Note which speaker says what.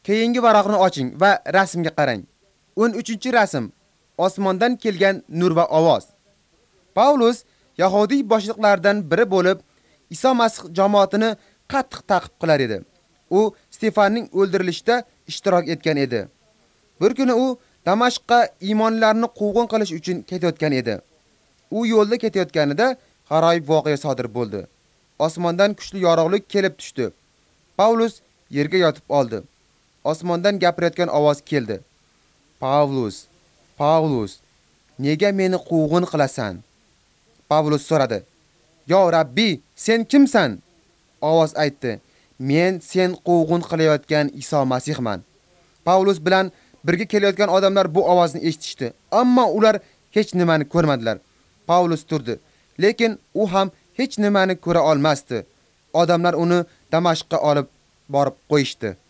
Speaker 1: Keyingi varaqni oching va rasmga qarang. 13-rasm. Osmondan kelgan nur va ovoz. Paulus Yahudiy boshliqlaridan biri bo'lib, Iso Masih jamoatini qattiq ta'qib qilar edi. U Stefanning o'ldirilishida ishtirok etgan edi. Bir kuni u Damashqqa iymonlarni quvg'in qilish uchun ketayotgan edi. U yo'lda ketayotganida g'aroyib voqea sodir bo'ldi. Osmondan kuchli yorug'lik kelib tushdi. Paulus yerga yotib oldi. Osmondan gapirayotgan ovoz keldi. Paulus, Paulus, nega meni quvg'in qilasan? Paulus so'radi. Yo Rabbiy, sen kimsan? Ovoz aytdi. Men sen quvg'in qilayotgan Iso Masihman. Paulus bilan birga kelayotgan odamlar bu ovozni eshitishdi, ammo ular hech nimani ko'rmadilar. Paulus turdi, lekin u ham hech nimani ko'ra olmasdi. Odamlar uni Damashqqa olib borib qo'yishdi.